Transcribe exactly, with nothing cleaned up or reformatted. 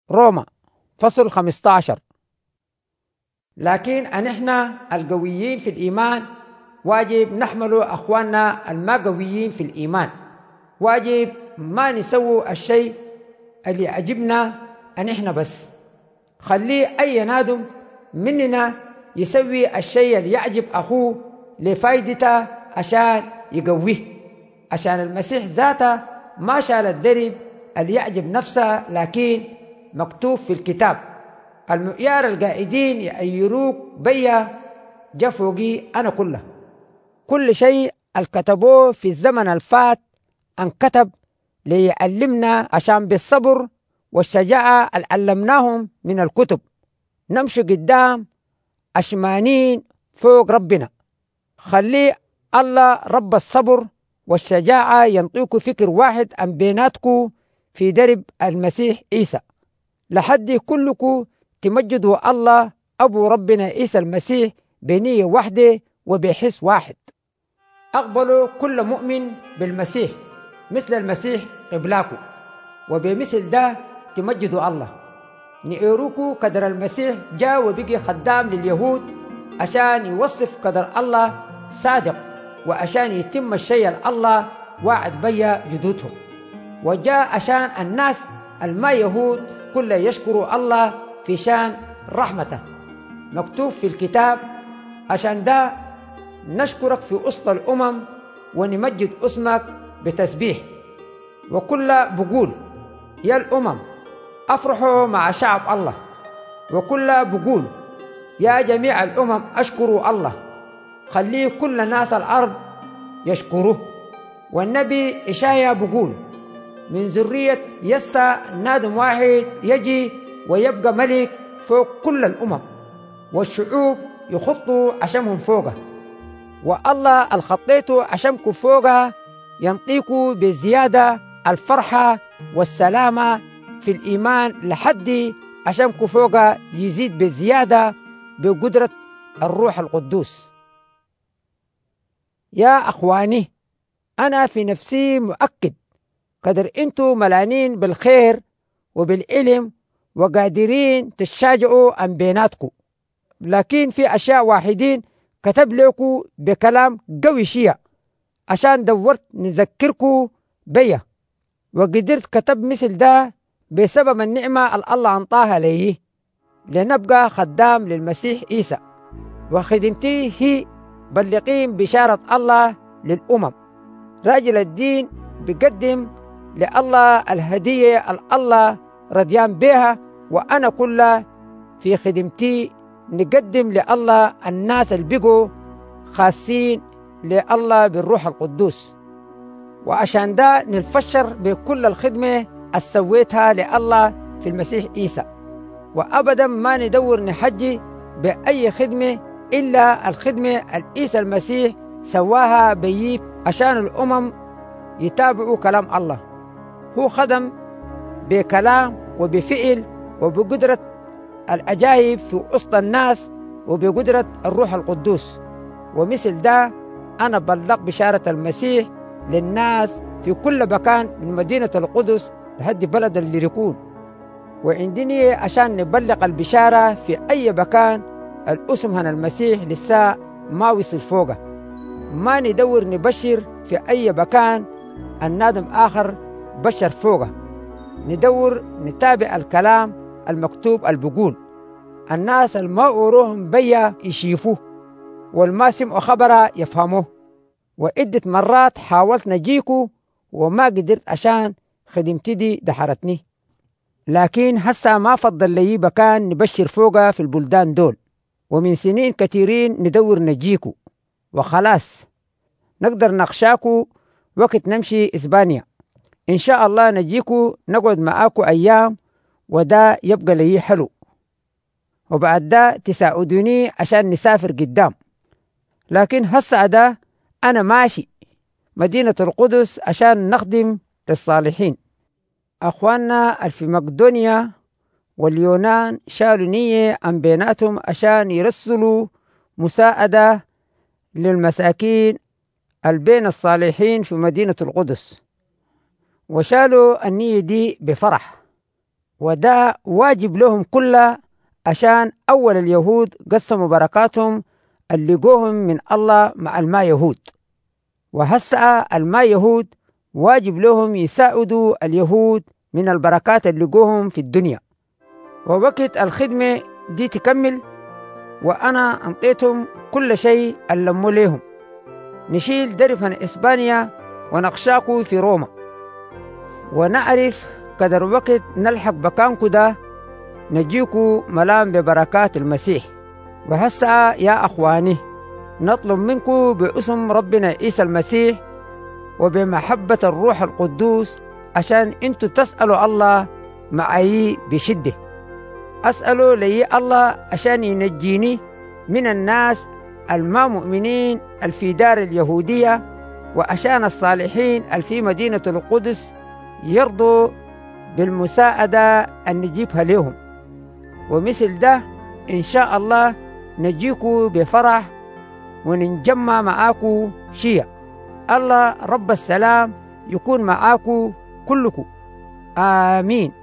روما فصل خمسة عشر. لكن أن إحنا القويين في الإيمان واجب نحمل أخواننا الما قويين في الإيمان. واجب ما نسوي الشيء اللي عجبنا أن إحنا بس. خليه أي نادم مننا يسوي الشيء اللي يعجب أخوه لفائدته عشان يقويه، عشان المسيح ذاته ما شال الدرب اللي يعجب نفسه، لكن مكتوب في الكتاب المعيار القائدين يأيروك بيا جا فوقي أنا كله. كل شيء الكتبوه في الزمن الفات انكتب ليعلمنا عشان بالصبر والشجاعة اللي علمناهم من الكتب نمشي قدام أشمانين فوق ربنا. خلي الله رب الصبر والشجاعة ينطيكوا فكر واحد عن بيناتكوا في درب المسيح عيسى، لحد كلكوا تمجدوا الله أبو ربنا عيسى المسيح بنية واحدة وبحس واحد. أقبلوا كل مؤمن بالمسيح مثل المسيح قبلاكوا، وبمثل ده تمجدوا الله. نعيروكوا قدر المسيح جاء وبقي خدام لليهود عشان يوصف قدر الله صادق، وعشان يتم الشيء الله وعد بيا جدودهم، وجاء عشان الناس الما يهود كل يشكروا الله في شان رحمته. مكتوب في الكتاب عشان ده نشكرك في وسط الأمم ونمجد اسمك بتسبيح. وكل بقول يا الأمم أفرحوا مع شعب الله، وكل بقول يا جميع الأمم أشكروا الله. خليه كل ناس الأرض يشكروه. والنبي إشايا بقول من ذرية يسى نادم واحد يجي ويبقى ملك فوق كل الأمم، والشعوب يخطوا عشمهم فوقه، والله الخطيتوا عشمكم فوقها ينطيكوا بزيادة الفرحة والسلامة في الإيمان لحد عشمكم فوقها يزيد بزيادة بقدرة الروح القدوس. يا أخواني، أنا في نفسي مؤكد قدر أنتوا ملانين بالخير وبالعلم وقادرين تشاجعوا عن بيناتكم، لكن في أشياء واحدين كتب لكم بكلام قوي شيء عشان دورت نذكركم بيا، وقدرت كتب مثل ده بسبب النعمة اللي الله أنطاها لي لنبقى خدام للمسيح عيسى. وخدمتي هي بلغين بشارة الله للأمم. راجل الدين بقدم لله الهدية الله رضيان بها، وأنا كلها في خدمتي نقدم لله الناس اللي بقوا خاصين لله بالروح القدوس. وعشان ده نتفشر بكل الخدمة السويتها لله في المسيح عيسى، وأبدا ما ندور نحجي بأي خدمة إلا الخدمة عيسى المسيح سواها بييب عشان الأمم يتابعوا كلام الله. هو خدم بكلام وبفعل وبقدرة العجائب في وسط الناس وبقدرة الروح القدوس، ومثل ده أنا بلغ بشارة المسيح للناس في كل مكان من مدينة القدس لحد بلد اللي يكون. وعندني عشان نبلغ البشارة في أي مكان الاسم هنا المسيح لسه ما وصل فوقه. ما ندور نبشر في أي مكان النادم آخر بشر فوقه. ندور نتابع الكلام المكتوب البقول الناس الما أوروهم بيا يشيفوه، والما سمعوا خبره يفهموه. وعدة مرات حاولت نجيكو وما قدرت عشان خدمتي دي دحرتني، لكن هسا ما فضل لي بكان نبشر فوقها في البلدان دول. ومن سنين كثيرين ندور نجيكو، وخلاص نقدر نخشاكو وقت نمشي إسبانيا إن شاء الله. نجيكو نقعد معاكو أيام وده يبقى لي حلو، وبعد ده تساعدوني عشان نسافر قدام. لكن هسا ده أنا ماشي مدينة القدس عشان نخدم للصالحين. أخواننا في مقدونيا واليونان شالوا نية عن بيناتهم عشان يرسلوا مساعدة للمساكين البين الصالحين في مدينة القدس، وشالوا النية دي بفرح. وده واجب لهم كله، عشان أول اليهود قسموا بركاتهم اللي لقوهم من الله مع الماء يهود، وهسا الماء يهود واجب لهم يساعدوا اليهود من البركات اللي لقوهم في الدنيا. ووقت الخدمة دي تكمل وأنا أنطيتهم كل شيء اللموا ليهم، نشيل درفن إسبانيا ونقشاكو في روما، ونعرف قدر وقت نلحق بكانكو ده نجيكو ملام ببركات المسيح. وهسا يا أخواني نطلب منكو باسم ربنا عيسى المسيح وبمحبة الروح القدوس عشان انتو تسألوا الله معي بشدة. أسألوا لي الله عشان ينجيني من الناس الما مؤمنين الفي دار اليهودية، وعشان الصالحين الفي مدينة القدس يرضوا بالمساعدة أن نجيبها لهم. ومثل ده إن شاء الله نجيكو بفرح وننجمع معاكو شيع. الله رب السلام يكون معاكو كلكو، آمين.